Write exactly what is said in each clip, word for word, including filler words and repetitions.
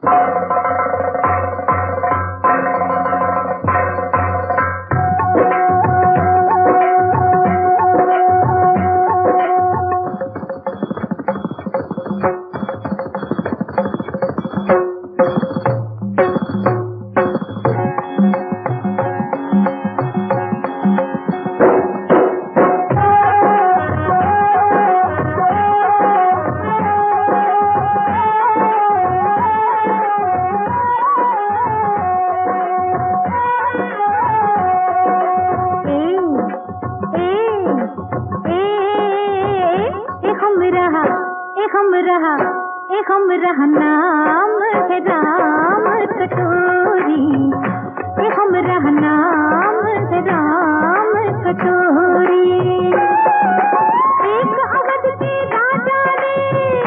हमरा नाम है राम कटोरी, ये हमरा नाम है राम कटोरी। एक अवध के राजा ने,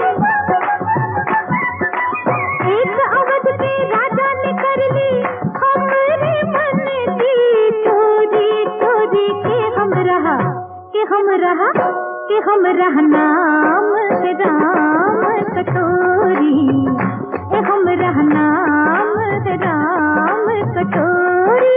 एक अवध के राजा ने कर ली हमरे मन की चोरी चोरी। के हम रहा के हम रहा के हम रहा नाम है राम कटोरी, ए हमरा नाम है राम कटोरी।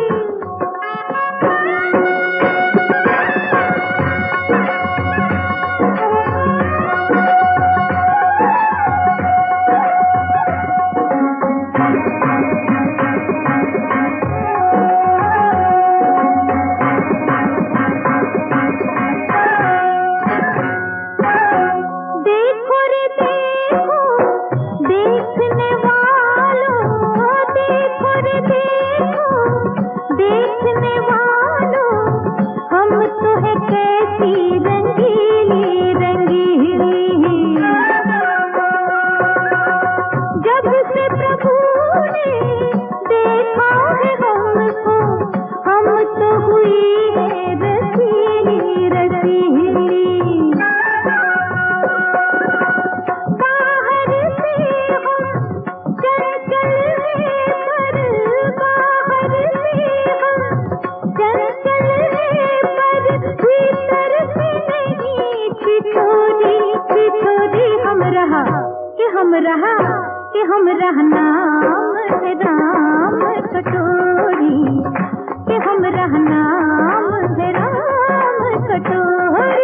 हम रहा कि हम रहा नाम है राम कटोरी, कि हम रहा नाम है राम कटोरी।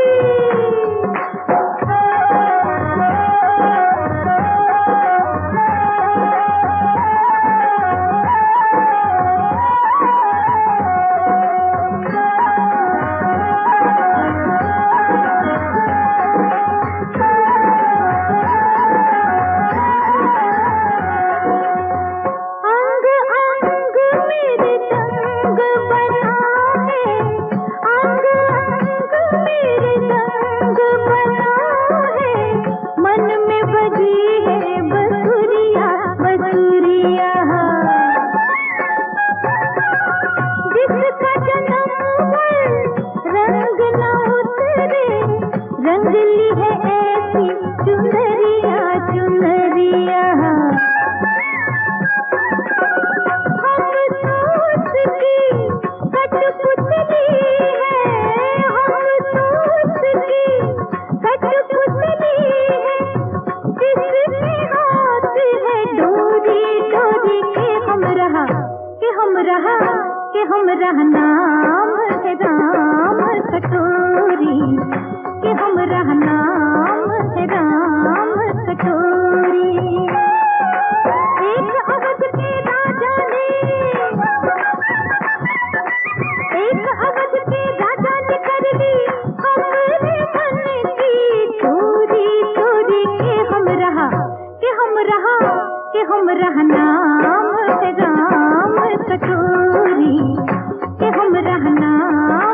रंगली है ऐसी चुनरिया चुनरिया, हम सोच की कठपुतली है, हम सोच की कठपुतली है, जिसके हाथ है डोरी डोरी। के हम रहा के हम रहा के हम रहा नाम है राम कटोरी, कि हम रहा नाम है राम कटोरी। एक अवध के राजा ने, एक अवध के राजा ने कर ली हमरे मन की चोरी चोरी। के हम रहा के हम रहा के हम रहा नाम है राम कटोरी, कि हम रहा नाम